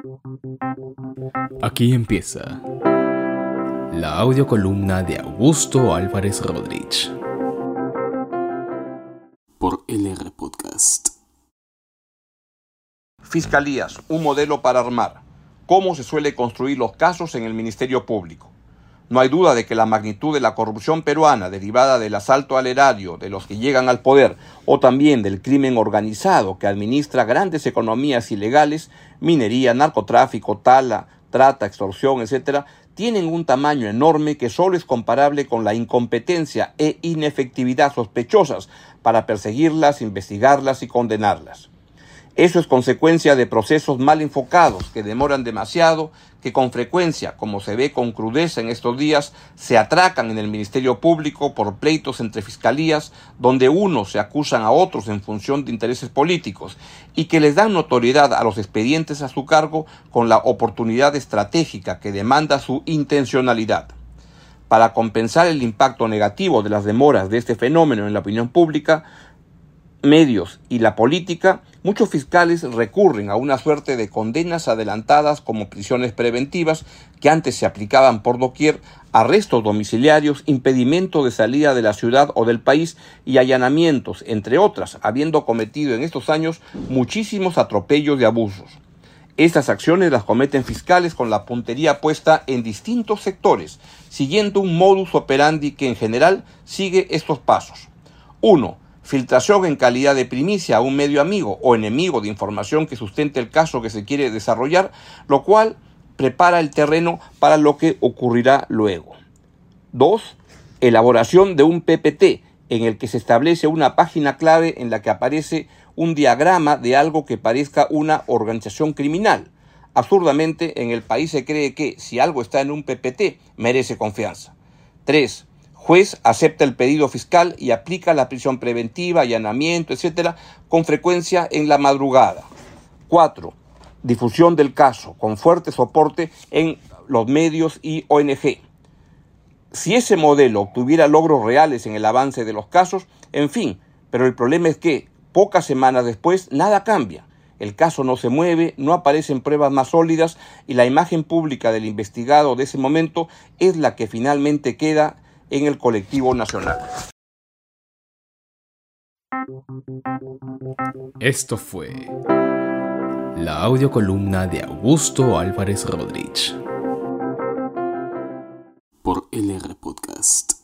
Aquí empieza la audiocolumna de Augusto Álvarez Rodríguez por LR Podcast. Fiscalías, un modelo para armar. ¿Cómo se suele construir los casos en el Ministerio Público? No hay duda de que la magnitud de la corrupción peruana derivada del asalto al erario de los que llegan al poder o también del crimen organizado que administra grandes economías ilegales, minería, narcotráfico, tala, trata, extorsión, etc., tienen un tamaño enorme que solo es comparable con la incompetencia e inefectividad sospechosas para perseguirlas, investigarlas y condenarlas. Eso es consecuencia de procesos mal enfocados que demoran demasiado, que con frecuencia, como se ve con crudeza en estos días, se atracan en el Ministerio Público por pleitos entre fiscalías, donde unos se acusan a otros en función de intereses políticos y que les dan notoriedad a los expedientes a su cargo con la oportunidad estratégica que demanda su intencionalidad. Para compensar el impacto negativo de las demoras de este fenómeno en la opinión pública, medios y la política, muchos fiscales recurren a una suerte de condenas adelantadas como prisiones preventivas que antes se aplicaban por doquier, arrestos domiciliarios, impedimento de salida de la ciudad o del país y allanamientos, entre otras, habiendo cometido en estos años muchísimos atropellos y abusos. Estas acciones las cometen fiscales con la puntería puesta en distintos sectores, siguiendo un modus operandi que en general sigue estos pasos. 1. Filtración en calidad de primicia a un medio amigo o enemigo de información que sustente el caso que se quiere desarrollar, lo cual prepara el terreno para lo que ocurrirá luego. 2. Elaboración de un PPT en el que se establece una página clave en la que aparece un diagrama de algo que parezca una organización criminal. Absurdamente, en el país se cree que si algo está en un PPT, merece confianza. 3. Juez acepta el pedido fiscal y aplica la prisión preventiva, allanamiento, etc., con frecuencia en la madrugada. 4. Difusión del caso, con fuerte soporte en los medios y ONG. Si ese modelo obtuviera logros reales en el avance de los casos, en fin, pero el problema es que, pocas semanas después, nada cambia. El caso no se mueve, no aparecen pruebas más sólidas y la imagen pública del investigado de ese momento es la que finalmente queda en el colectivo nacional. Esto fue la audiocolumna de Augusto Álvarez Rodríguez por LR Podcast.